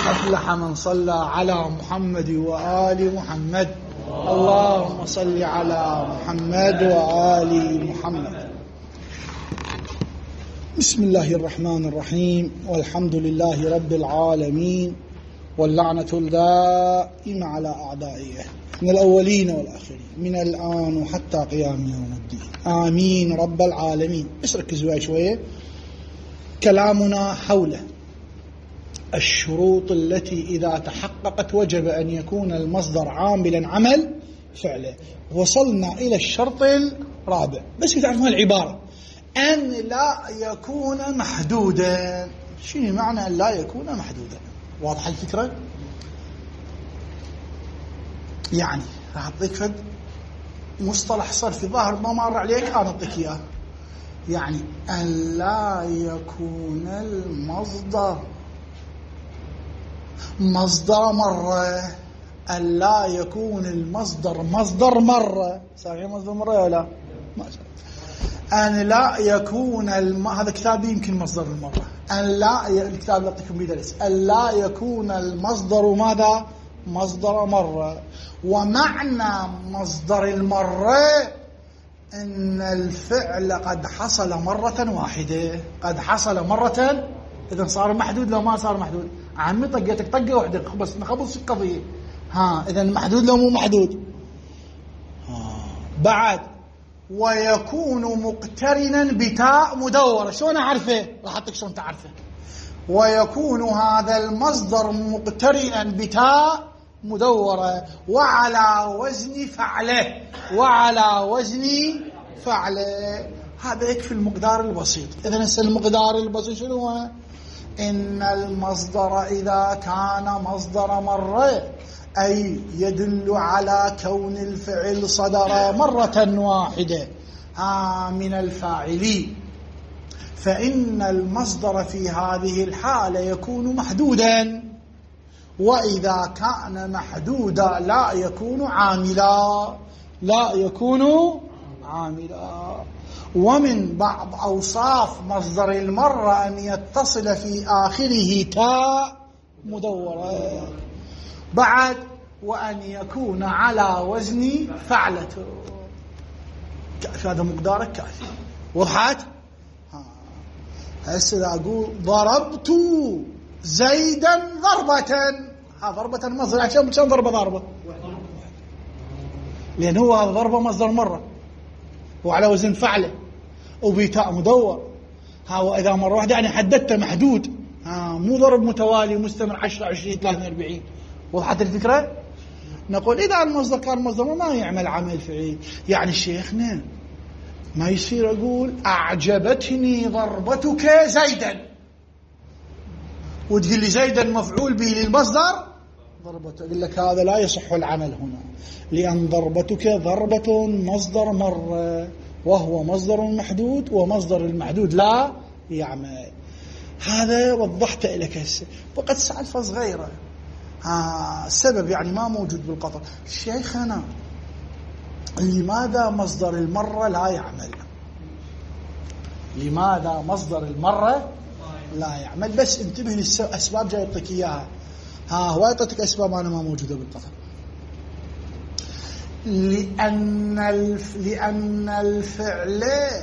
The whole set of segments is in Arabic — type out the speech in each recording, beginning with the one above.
أفلح من صلى على محمد وآل محمد. اللهم صل على محمد وآل محمد. بسم الله الرحمن الرحيم، والحمد لله رب العالمين، واللعنة الدائمة على أعدائه من الأولين والآخرين من الآن وحتى قيام يوم الدين، آمين رب العالمين. بس ركزوا شوية. كلامنا حول الشروط التي إذا تحققت وجب أن يكون المصدر عاملا عمل فعله. وصلنا إلى الشرط الرابع، بس تعرفون العبارة أن لا يكون محدودا. شنو معنى أن لا يكون محدودا؟ واضحة الفكرة؟ يعني راح أعطيك فد مصطلح صرفي ظاهر ما مر عليك، أنا أعطيك إياه. يعني أن لا يكون المصدر مصدر مرة، أن لا يكون المصدر مصدر مرة. صحيح مصدر مرة ولا لا؟ ما شاء الله. أن لا يكون هذا كتابي يمكن مصدر المرة. أن لا الكتاب اللي أعطيكم بدرس أن لا يكون المصدر ماذا؟ مصدر مرة. ومعنى مصدر المرة أن الفعل قد حصل مرة واحدة، قد حصل مرة. إذا صار محدود لو ما صار محدود. عمي طقيتك طقة واحدة بس نخبص القضية. إذا محدود لو مو محدود. بعد ويكون مقترنا بتاء مدورة. شلون أعرفه؟ راح أعطيك شلون تعرفه. ويكون هذا المصدر مقترنا بتاء مدورة وعلى وزن فعله، وعلى وزن فعله. هذا يكفي المقدار البسيط. إذا المقدار البسيط شنو هو؟ إن المصدر إذا كان مصدر مرة أي يدل على كون الفعل صدر مرة واحدة من الفاعل، فإن المصدر في هذه الحالة يكون محدودا، وإذا كان محدودا لا يكون عاملا، لا يكون عاملا. ومن بعض أوصاف مصدر المرة أن يتصل في آخره تاء مدورة. بعد وأن يكون على وزن فعلته. هذا مقدارك كافي. وضحت؟ هسه أقول ضربت زيدا ضربة. ضربة مصدر. عشان ضربة ضربة، لأن هو هذا ضربة مصدر مرة وعلى وزن فعله وبتاء مدور. وإذا مرة واحدة يعني حددت محدود، مو ضرب متوالي مستمر 10 20 43. وضحت الفكرة؟ نقول إذا المصدر كان مصدر ما يعمل عمل فعيل. يعني شيخنا ما يصير أقول أعجبتني ضربتك زيدا وتقول لي زيدا مفعول به للمصدر ضربته. أقول لك هذا لا يصح العمل هنا، لأن ضربتك ضربة مصدر مرة وهو مصدر محدود، ومصدر المحدود لا يعمل. هذا وضحت لك هسه. وقد سألفة صغيرة السبب يعني ما موجود بالقطر. شيخنا لماذا مصدر المرة لا يعمل؟ لماذا مصدر المرة لا يعمل؟ بس انتبه للأسباب جاي يعطيك إياها. هو يعطيك أسباب أنا ما موجودة بالقطر. لأن الفعل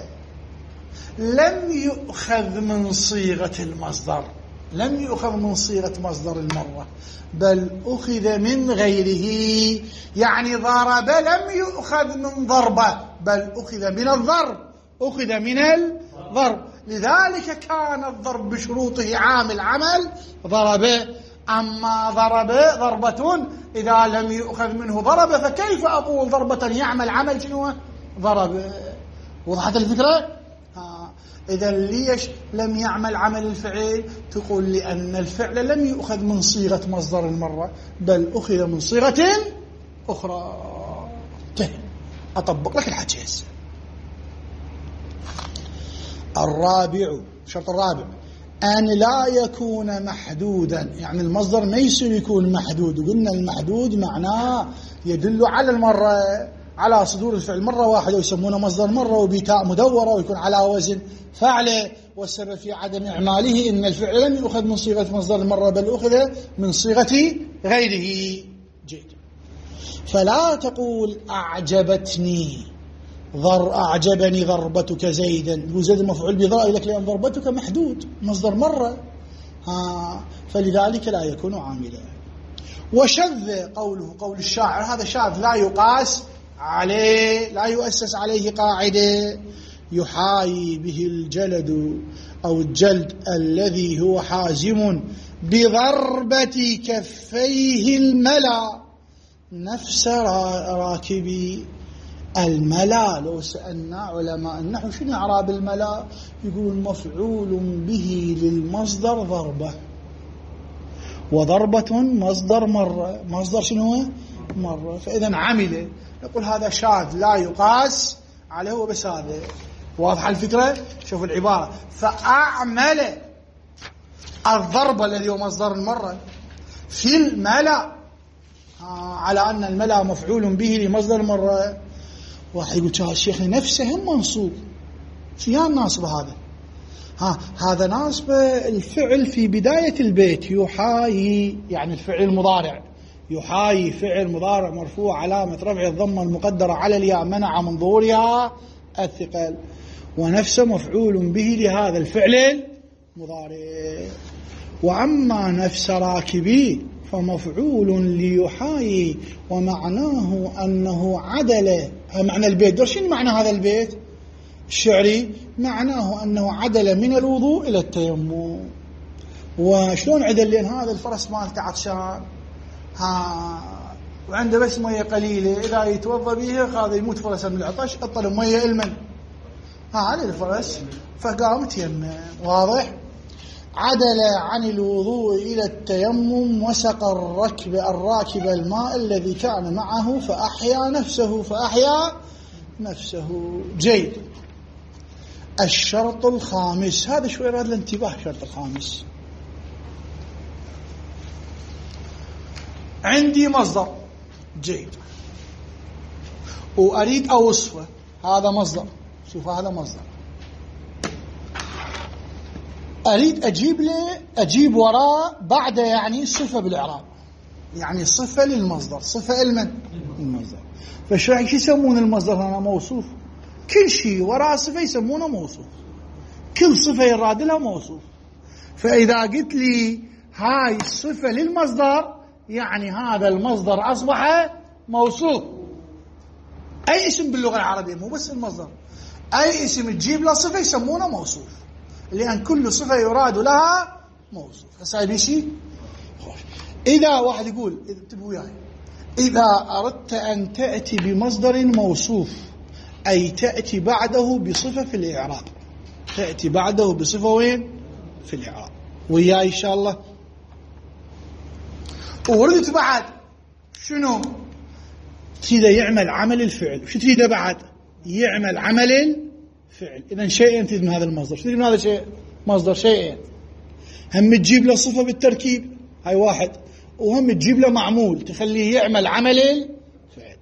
لم يؤخذ من صيغة المصدر، لم يؤخذ من صيغة مصدر المرة، بل أخذ من غيره. يعني ضرب لم يؤخذ من ضربة، بل أخذ من الضرب، أخذ من الضرب. لذلك كان الضرب بشروطه عامل عمل ضرب. أما ضرب ضربة إذا لم يؤخذ منه ضرب، فكيف أقول ضربة يعمل عمل شنو؟ ضرب. وضحت الفكرة؟ إذا ليش لم يعمل عمل الفعل؟ تقول لأن الفعل لم يؤخذ من صيغة مصدر المرة، بل أخذ من صيغة أخرى. أطبق لك الحكي. الرابع، الشرط الرابع أن لا يكون محدودا. يعني المصدر ما يصير يكون محدود. قلنا المحدود معناه يدل على المرة، على صدور الفعل مرة واحدة ويسمونه مصدر مرة وبتاء مدورة ويكون على وزن فعله، والسبب في عدم إعماله إن الفعل لم يؤخذ من صيغة مصدر المرة بل أخذ من صيغة غيره. جيد. فلا تقول أعجبني ضربتك زيدا، يقول زيد مفعول بضاء لك لأن ضربتك محدود مصدر مرة، فلذلك لا يكون عاملا. وشذ قوله قول الشاعر، هذا شاذ لا يقاس عليه، لا يؤسس عليه قاعدة. يحايي به الجلد أو الجلد الذي هو حازم بضربة كفيه الملا نفس راكبي. الملا لو سألنا علماء النحو شنو إعراب الملا، يقول مفعول به للمصدر ضربة، وضربة مصدر مرة، مصدر شنو مرة، فإذا عمل نقول هذا شاذ لا يقاس عليه. وبس هذا واضحة الفكرة. شوف العبارة، فأعمل الضرب الذي هو مصدر المرة في الملا، على أن الملا مفعول به لمصدر المرة. واحد يقول الشيخ نفسه هم منصوب، شو الناصب هذا؟ هذا ناصب الفعل في بداية البيت، يحايي يعني الفعل المضارع، يحايي فعل مضارع مرفوع علامة رفع الضمة المقدرة على الياء منع من ظهورها الثقل، ونفسه مفعول به لهذا الفعل المضارع. وأما نفس راكبي فمفعول ليحايي، ومعناه أنه عدل. معنى البيت شنو معنى هذا البيت الشعري؟ معناه أنه عدل من الوضوء إلى التيمم. وشلون عدل؟ لأن هذا الفرس مالته عطشان وعنده بس مية قليلة، إذا يتوضى بيها هذا يموت فرسا من العطش، أطل مية المن على الفرس، فقام تيمم. واضح؟ عدل عن الوضوء إلى التيمم وسق الراكب الماء الذي كان معه فأحيا نفسه. جيد. الشرط الخامس، هذا شوي راد الانتباه. الشرط الخامس، عندي مصدر جيد وأريد أوصفه، هذا مصدر، شوف هذا مصدر، أريد أجيب وراء بعد يعني صفة بالإعراب، يعني صفة للمصدر، صفة المصدر. فشو يسمون المصدر هنا؟ موصوف. كل شيء وراء صفة يسمونه موصوف، كل صفة يراد لها موصوف. فإذا قلت لي هاي الصفة للمصدر يعني هذا المصدر أصبح موصوف. أي اسم باللغة العربية مو بس المصدر، أي اسم تجيب له صفة يسمونه موصوف، لأن كل صفة يراد لها موصوف. هسه بشي إذا واحد يقول انتبهوا وياي، إذا أردت أن تأتي بمصدر موصوف أي تأتي بعده بصفة في الإعراب، تأتي بعده بصفة وين؟ في الإعراب. وياي إن شاء الله. وردت بعد شنو؟ تريد يعمل عمل الفعل. شو تريد بعد؟ يعمل عمل الفعل. إذن شيئين تريد من هذا المصدر. شو تريد من هذا الشيء؟ مصدر شيئين، هم تجيب له صفة بالتركيب، هاي واحد، وهم تجيب له معمول تخليه يعمل عمل الفعل.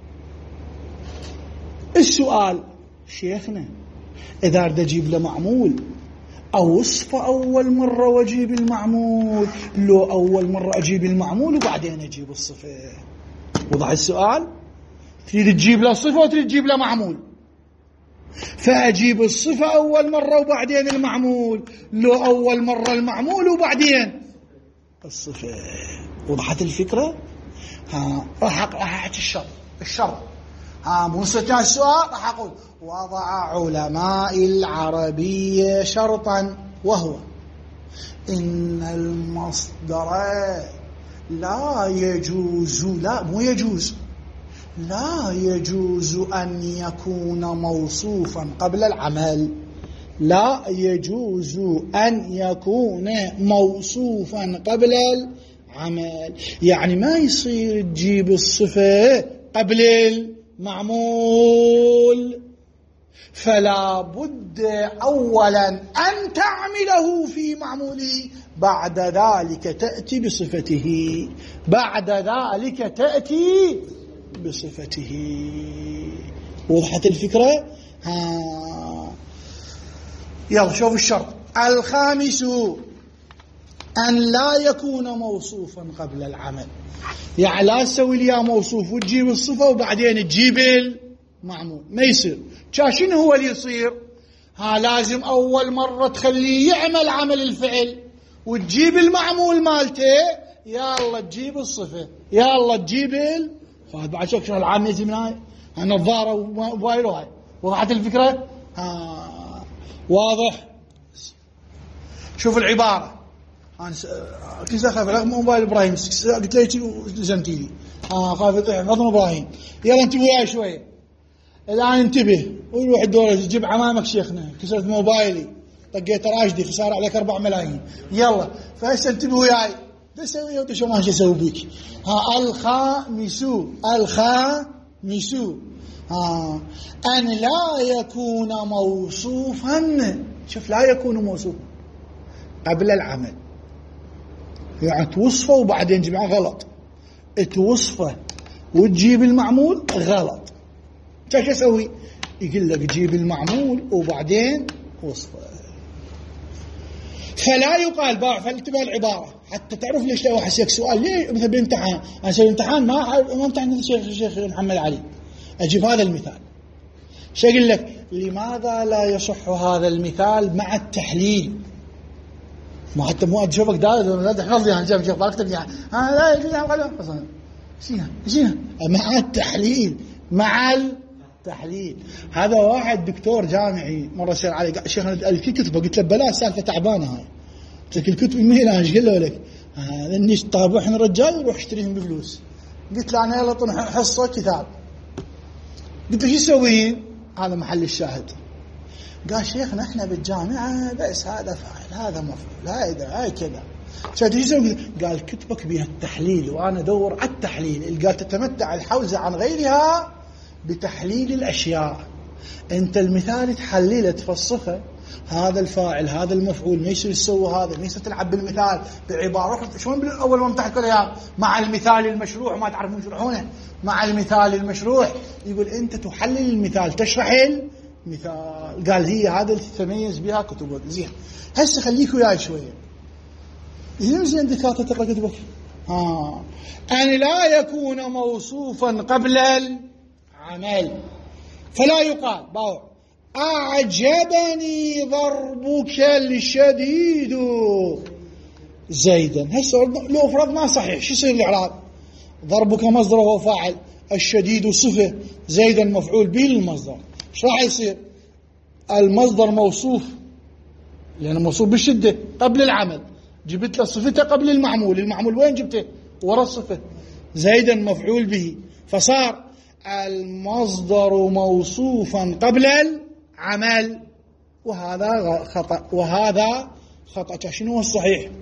السؤال شيخنا إذا أريد أجيب له معمول أوصفه أول مرة وأجيب المعمول، لو أول مرة أجيب المعمول وبعدين أجيب الصفة؟ وضح السؤال؟ تريد تجيب له صفة وتريد تجيب له معمول، فأجيب الصفة أول مرة وبعدين المعمول، لو أول مرة المعمول وبعدين الصفة. وضحت الفكرة؟ راح أحكي الشرط منصتنا السؤال. راح أقول وضع علماء العربية شرطا، وهو إن المصدر لا يجوز أن يكون موصوفا قبل العمل. لا يجوز أن يكون موصوفا قبل العمل، يعني ما يصير تجيب الصفة قبل المعمول، فلا بد أولا أن تعمله في معموله، بعد ذلك تأتي بصفته، بعد ذلك تأتي بصفته. وضحت الفكرة؟ يلا شوف الشرط الخامس أن لا يكون موصوفا قبل العمل. يعني لا تسوي لي موصوف وتجيب الصفة وبعدين تجيب المعمول، ما يصير. شنو هو اللي يصير؟ لازم أول مرة تخليه يعمل عمل الفعل وتجيب المعمول مالته، يلا تجيب الصفة، يلا تجيب بعد شكرا العام يجي من هاي نظارة وموبايل وهاي. وضحت الفكرة؟ واضح؟ شوف العبارة. أنا كنت أخاف على موبايل إبراهيم، قلت له لزمتي لي خاف يطيح فضل إبراهيم. يلا انتبه وياي شوية الآن، انتبه وروح الدورة جيب عمامك شيخنا، كسرت موبايلي، طقيت راشدي، خسارة عليك 4 ملايين. يلا فهسه انتبه وياي، تسوي وانت شو ماشي اسوي بيك. الخامس أن لا يكون موصوفا. شوف لا يكون موصوفا قبل العمل، يعني توصفه وبعدين تجيب غلط، توصفه وتجيب المعمول غلط. شو اسوي؟ يقول لك جيب المعمول وبعدين وصفه. فلا يقال باع. فانتبه العبارة حتى تعرف ليش لو أحسك سؤال ليه مثل بامتحان، أنا أسوي امتحان ما امتحن الشيخ محمد علي، أجيب هذا المثال. شو أقول لك؟ لماذا لا يصح هذا المثال مع التحليل؟ ما حتى مو أشوفك لا تحفظ يعني شوف بالك يعني لا يجوز أصلا شينا مع التحليل، مع التحليل. هذا واحد دكتور جامعي مرة سأل علي قال شيخ أنا ألف كتبه، قلت له بلا سالفة تعبانة هاي، قلت لك الكتب مين ايش قال له لك هذا النيش طابعهم الرجال يروح يشتريهم بفلوس. قلت له أنا يلا طن حصة كتاب. قلت له شو تسوين؟ هذا محل الشاهد. قال شيخنا احنا بالجامعة بس هذا فاعل هذا مفعول هاي كذا. قال كتبك بها التحليل وأنا أدور على التحليل. قال تتمتع الحوزة عن غيرها بتحليل الأشياء. أنت المثال تحللت فالصفة هذا الفاعل هذا المفعول، ما يصير تسوي هذا، ما يصير تلعب بالمثال بعبارة شلون بالأول ما امتحن كلها مع المثال المشروع ما تعرفون يشرحونه مع المثال المشروع. يقول أنت تحلل المثال تشرح المثال. قال هي هذا اللي تتميز بها كتبك. زين هسه خليك وياي شوية زين دكاترة تقرأ كتبك. أن لا يكون موصوفا قبل العمل. فلا يقال باو أعجبني ضربك الشديد زيدا. هسه لو فرضنا صحيح شو يصير الإعراب؟ ضربك مصدر وهو فاعل، الشديد صفة، زيدا مفعول به للمصدر. ايش راح يصير؟ المصدر موصوف لأنه موصوف بالشدة قبل العمل، جبت له صفته قبل المعمول. المعمول وين جبته؟ وراء الصفة. زيدا مفعول به، فصار المصدر موصوفا قبل العمل. وهذا خطأ وهذا خطأ. شنو هو الصحيح؟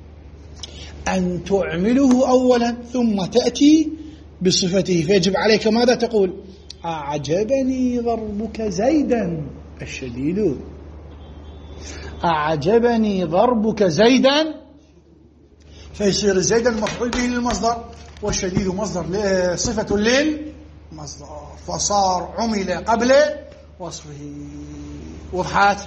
أن تعمله أولا ثم تأتي بصفته. فيجب عليك ماذا تقول؟ أعجبني ضربك زيدا الشديد. أعجبني ضربك زيدا، فيصير زيدا مفعول به للمصدر والشديد مصدر صفة للمصدر، فصار عمل قبل وصفه. وضحت؟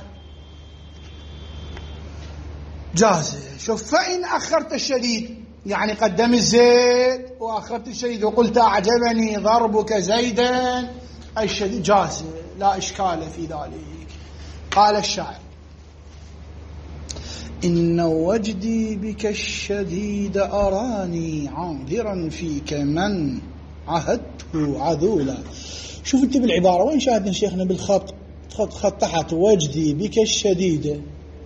جاهزة. شوف فإن أخرت الشديد يعني قدم الزيد وأخرت الشديد وقلت أعجبني ضربك زيدا الشديد، جاهزة لا إشكال في ذلك. قال الشاعر إن وجدي بك الشديد أراني عاذرا فيك من عهدته عذولا. شوف انت بالعبارة وين شاهدنا شيخنا بالخط؟ خط تحت وجدي بك الشديد،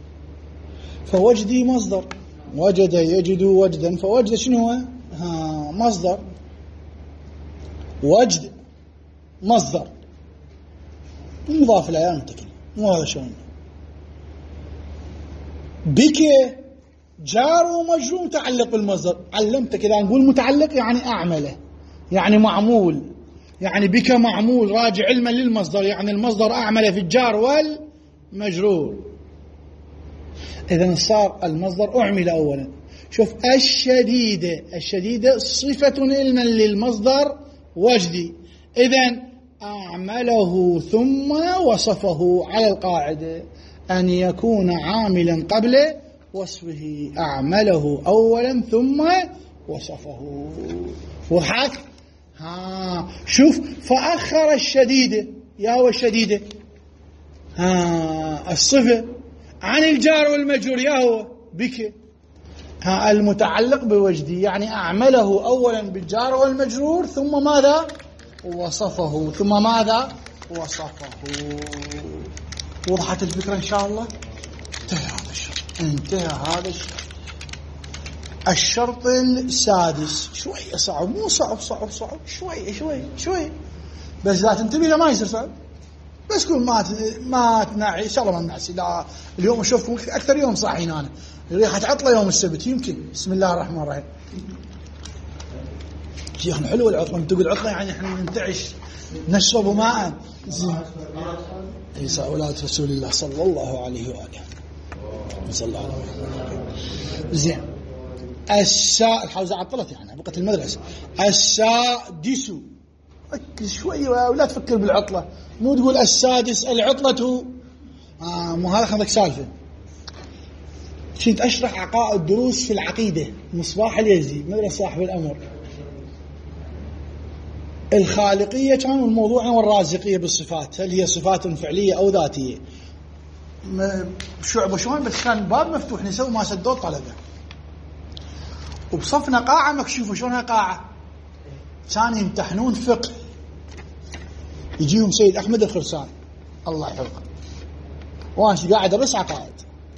فوجدي مصدر، وجد يجد وجدا، فوجد شنو هو؟ مصدر. وجد مصدر مضاف الآن متكلم، مو هذا شلون. بك جار ومجرور متعلق بالمصدر. علمتك إذا نقول متعلق يعني أعمله، يعني معمول، يعني بك معمول راجع علما للمصدر، يعني المصدر أعمله في الجار والمجرور. إذن صار المصدر أعمل أولا. شوف الشديدة، الشديدة صفة علما للمصدر وجدي. إذن أعمله ثم وصفه على القاعدة أن يكون عاملا قبل وصفه، أعمله أولا ثم وصفه. وحك شوف، فأخر الشديدة، يا والشديدة الصفة عن الجار والمجرور، يا هو بك المتعلق بوجدي، يعني أعمله أولا بالجار والمجرور ثم ماذا؟ وصفه، ثم ماذا؟ وصفه. وضحت الفكرة إن شاء الله؟ انتهى هذا الشرط، انتهى هذا الشرط. الشرط السادس شوية صعب، مو صعب شوية بس لا تنتبه له، ما يصير صعب، بس كل ما تنعي ان شاء الله ما نعسي. لا اليوم اشوفكم اكثر يوم صاحيين، انا ريحة عطله يوم السبت يمكن. بسم الله الرحمن الرحيم. شيخنا حلو العطله، انت تقول عطله يعني احنا ننتعش نشرب ماء. زين عيسى اولاد رسول الله صلى الله عليه واله صلى الله عليه وسلم. زين الحوزه عطلت يعني بقت المدرسه. السادس، ركز شويه ولا تفكر بالعطله، مو تقول السادس العطله مو هذا خذك سالفه. كنت اشرح عقائد دروس في العقيده مصباح اليزدي مدرسه صاحب الامر، الخالقيه كان الموضوع والرازقيه بالصفات، هل هي صفات فعليه او ذاتيه، شعبه شلون، بس كان باب مفتوح نسوي ما سدوا الطلبه. وبصفنا قاعه مكشوفه، شلونها قاعه كانوا يمتحنون فقه، يجيهم سيد احمد الخرسان الله يحفظه، وانا قاعد ادرس عقائد.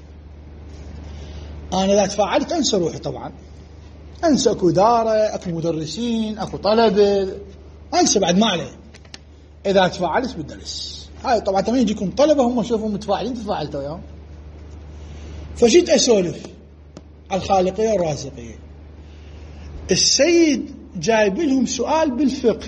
انا اذا تفاعلت انسى روحي، طبعا انسى اكو اداره، اكو مدرسين، اكو طلبه، انسى بعد ما عليه. اذا تفاعلت بالدرس هاي طبعا تمام، يجيكم طلبه هم يشوفون متفاعلين تفاعلتوا وياهم. فجيت اسولف على الخالقيه والرازقيه، السيد جايب لهم سؤال بالفقه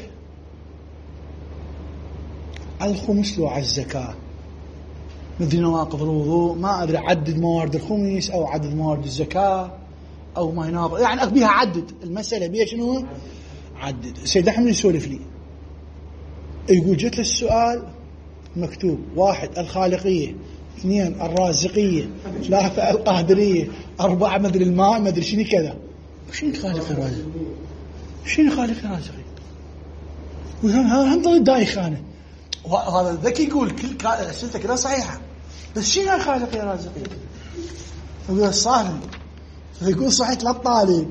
على الخمس لو على الزكاه، مدري نواقض الوضوء، ما ادري عدد موارد الخمس او عدد موارد الزكاه او ما يناقض، يعني بيها عدد المساله بيها شنو عدد. السيد احمد يسولف لي يقول جت السؤال مكتوب 1 الخالقيه، 2 الرازقيه، 3 القادريه، 4 مدري الماء مدري شنو كذا. شنو خالق الرازق؟ شنو خالق الرازق؟ هم ضل دايخ انا. وهذا الذكي يقول كل اسئلته كلها صحيحه، بس شنو خالق الرازق؟ يقول الصاهل، فيقول صحيت للطالب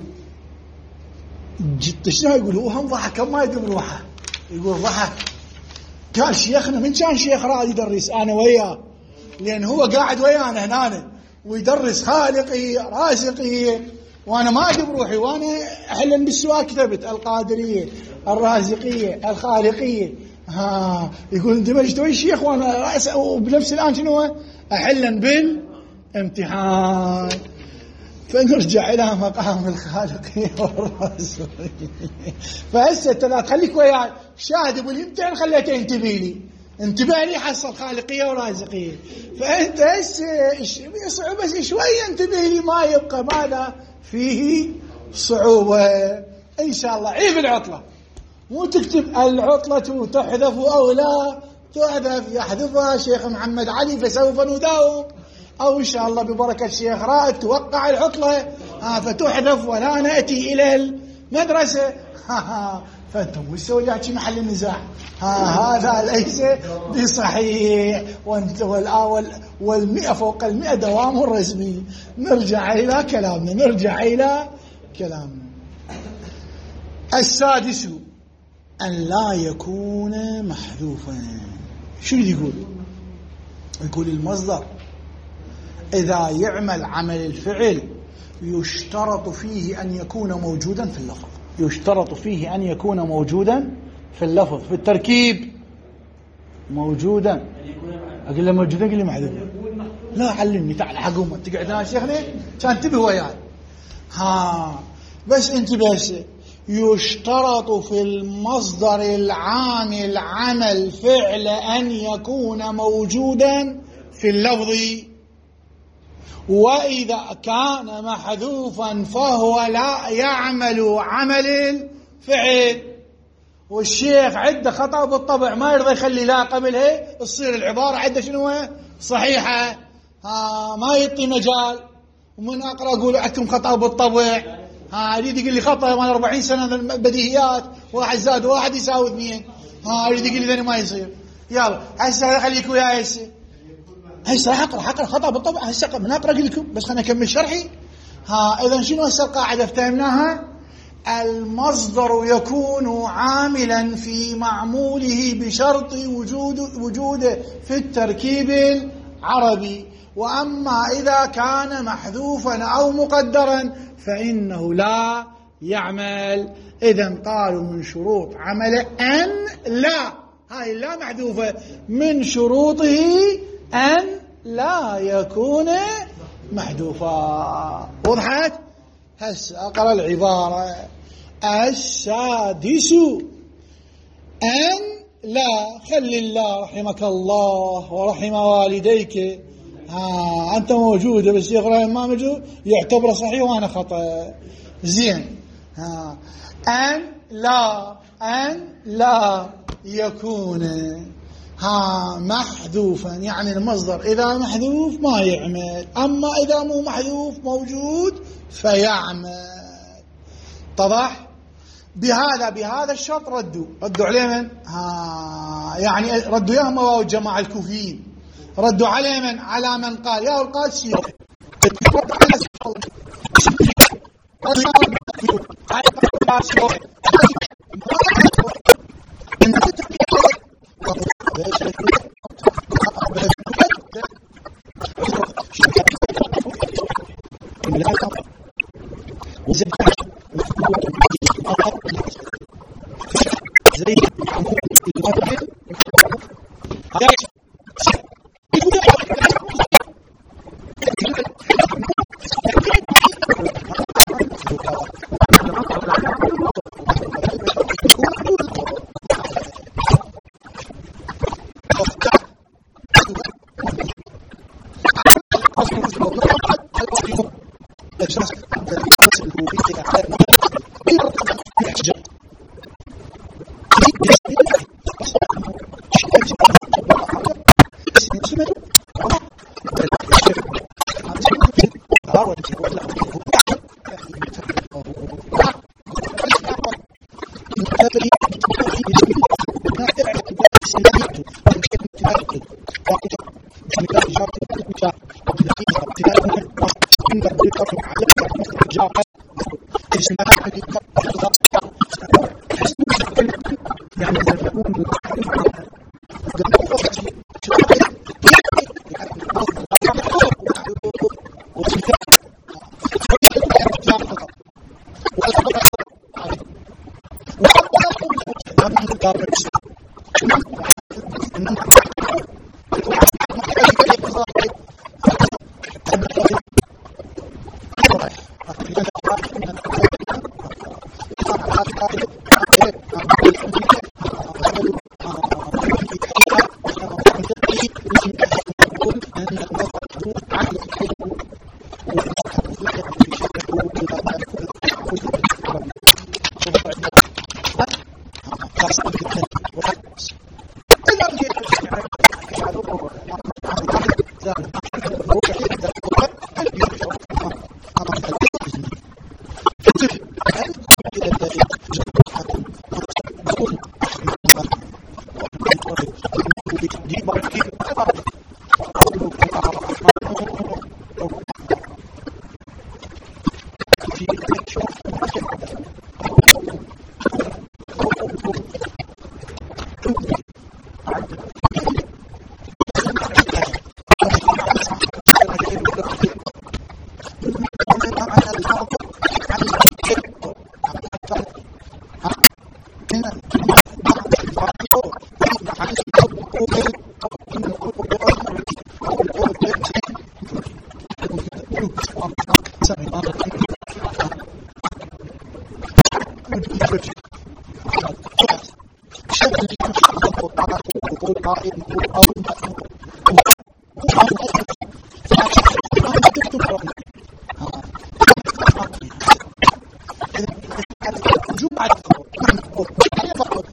جت شنو يقول؟ هو هم ضحك ما يدري بروحه، يقول ضحك قال شيخنا من كان شيخ راد يدرس انا وياه، لان هو قاعد ويانا هنا ويدرس خالقي رازقي وانا ما ادري بروحي، وانا احلا بالسؤال كتبت القادريه الرازقيه الخالقيه. يقول اندمجت ويا الشيخ وانا وبنفس الان شنو احلا بالامتحان. فنرجع الى مقام الخالقيه والرازقيه. فهسه انت لا تخليك وياي شاهد بالامتحان، خليته ينتبه لي، انتبه لي حصل خالقيه ورازقيه. فانت هسه صعوبه شويه انتبه لي، ما يبقى ماذا فيه صعوبه ان شاء الله. عيب العطله، مو تكتب العطله تحذف او لا تحذف، يحذفها شيخ محمد علي فسوف نداوم، او ان شاء الله ببركه الشيخ رائد توقع العطله فتحذف ولا ناتي الى المدرسه. فانتم وش تسوي لي محل النزاع؟ هذا ليس بصحيح، وانت والمئة فوق 100 دوام رسمي. نرجع الى كلامنا. السادس أن لا يكون محذوفا. شو يقول؟ يقول المصدر إذا يعمل عمل الفعل يشترط فيه أن يكون موجودا في اللفظ، يشترط فيه أن يكون موجودا في اللفظ، في التركيب موجودا. أقول له موجودا، قل لي محذوفا. لا علمني، تعال حقومة تقعد يا شيخنا كان انتبه وياي. بس انتبه، يشترط في المصدر العامل عمل فعل أن يكون موجودا في اللفظ، وإذا كان محذوفا فهو لا يعمل عمل الفعل. والشيخ عنده خطأ بالطبع ما يرضى يخلي لا قبلها تصير العبارة عنده شنو صحيحة، ما يعطي مجال. ومن أقرأ أقول عندكم خطأ بالطبع، يريد يقول لي خطأ مال 40 سنة بديهيات، واحد زاد واحد يساوي 2، يريد يقول لي ذني ما يصير. يلا هسه خليك وياي هسه راح أقرأ خطأ بالطبع، هسه من أقرأ لكم بس خليني أكمل شرحي. إذا شنو هسه القاعدة فهمناها؟ المصدر يكون عاملا في معموله بشرط وجوده في التركيب العربي، وأما إذا كان محذوفا أو مقدرا فإنه لا يعمل. إذن قالوا من شروط عمله أن لا، هاي لا محذوفة، من شروطه أن لا يكون محذوفا. وضحت؟ هسه أقرأ العبارة. السادس أن لا، خلي الله رحمك الله ورحم والديك، أنت موجودة بس يقرأ ما موجود يعتبر صحيح وأنا خطأ. زين. أن لا يكون محذوفا، يعني المصدر إذا محذوف ما يعمل، أما إذا مو محذوف موجود فيعمل. اتضح؟ بهذا الشرط ردوا عليه من؟ يعني ردوا ياهم واو الجماعة الكوفيين، ردوا عليه من؟ على من قال يا القادسي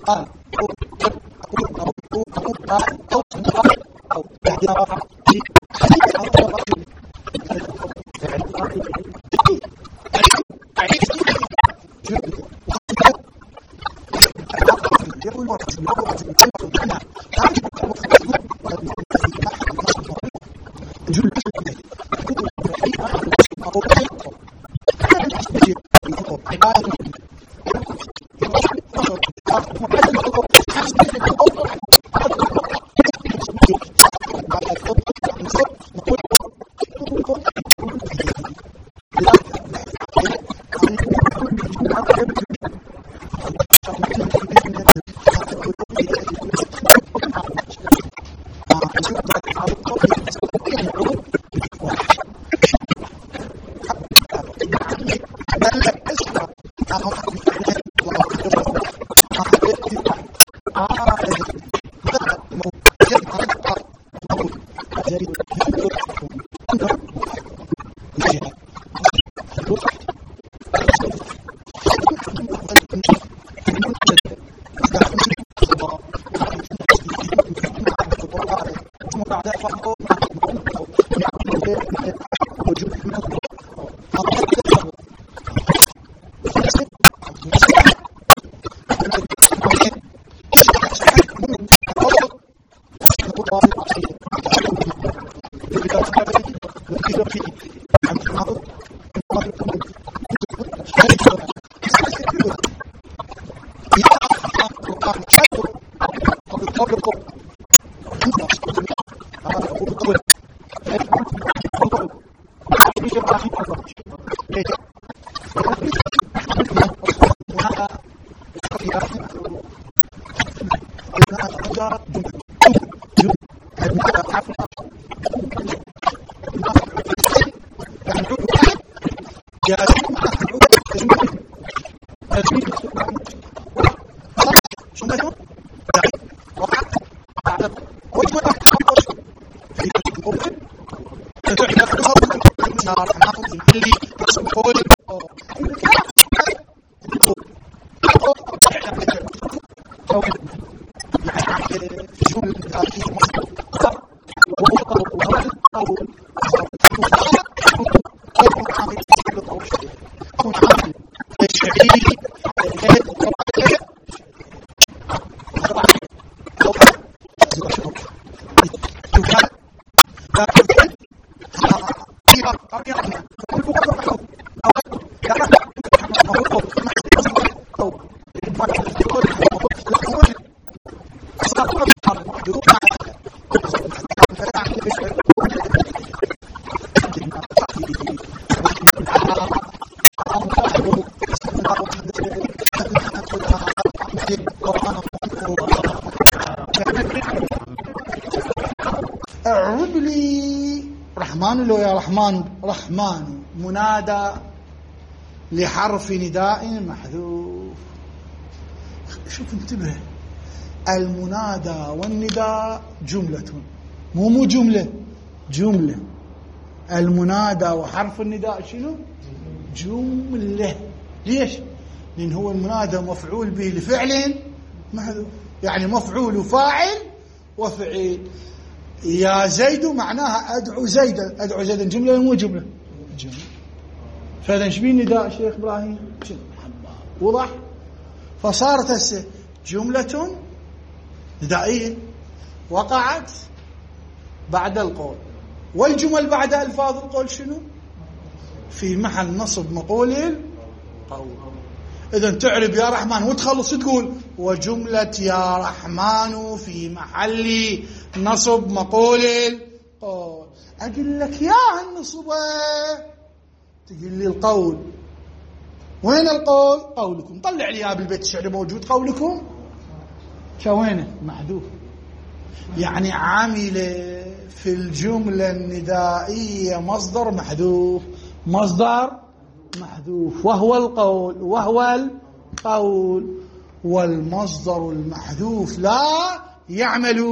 اعرب لي رحمن لو يا رحمن رحمن منادى لحرف نداء محذوف. شوف انتبه، المنادى والنداء جملة، مو جملة. المنادى وحرف النداء شنو؟ جملة. ليش؟ لأن هو المنادى مفعول به لفعل محذوف، يعني مفعول وفاعل وفعيل. يا زيد معناها أدعو زيدا جملة مو جملة؟ جملة. فإذا ايش بيه نداء شيخ إبراهيم؟ وضح؟ فصارت هسه جملة ندائية وقعت بعد القول، والجمل بعد ألفاظ القول شنو؟ في محل نصب مقول القول. إذا تعرب يا رحمن وتخلص تقول وجملة يا رحمن في محل نصب مقول القول. أقول لك يا النصبة، تقول لي القول. وين القول؟ قولكم. طلع لي يا بالبيت الشعري موجود قولكم؟ شوينه؟ محذوف. يعني عامل في الجملة الندائية مصدر محذوف، وهو القول، والمصدر المحذوف لا يعمل،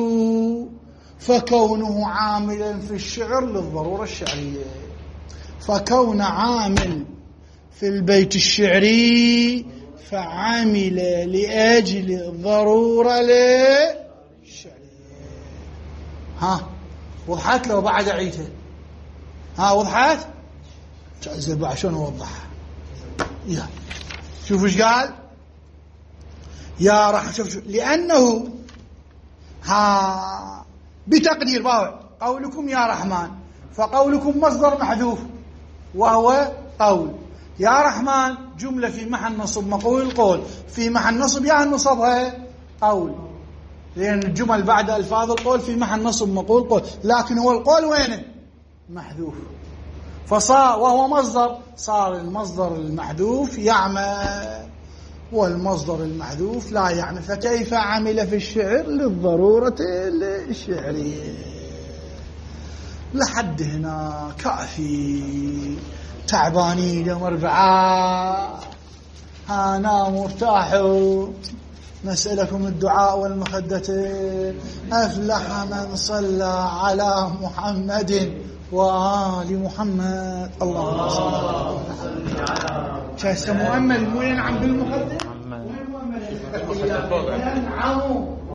فكونه عاملا في الشعر للضرورة الشعرية. فكون عامل في البيت الشعري فعمل لأجل الضرورة للشعر. ها وضحت لو بعد عيتها؟ ها وضحت؟ زين بعد شلون اوضحها؟ يا شوفوا ايش قال يا راح شوف لأنه ها بتقدير باوع قولكم يا رحمن، فقولكم مصدر محذوف وهو قول يا رحمن جملة في محل نصب مقول القول، في محل نصب يعني نصبها قول، لأن الجمل بعد ألفاظ القول في محل نصب مقول قول، لكن هو القول وينه؟ محذوف، فصار وهو مصدر، صار المصدر المحذوف يعمل والمصدر المحذوف لا يعمل. فكيف عمل في الشعر؟ للضرورة الشعرية. لحد هنا كافي. تعبانين يوم أربعاء، ناموا ارتاحوا، نسألكم الدعاء والمخدة. أفلح من صلى على محمد وآل محمد. اللهم صل على محمد. شايف مؤمل وين عم بالمخدة؟ وين مؤمل؟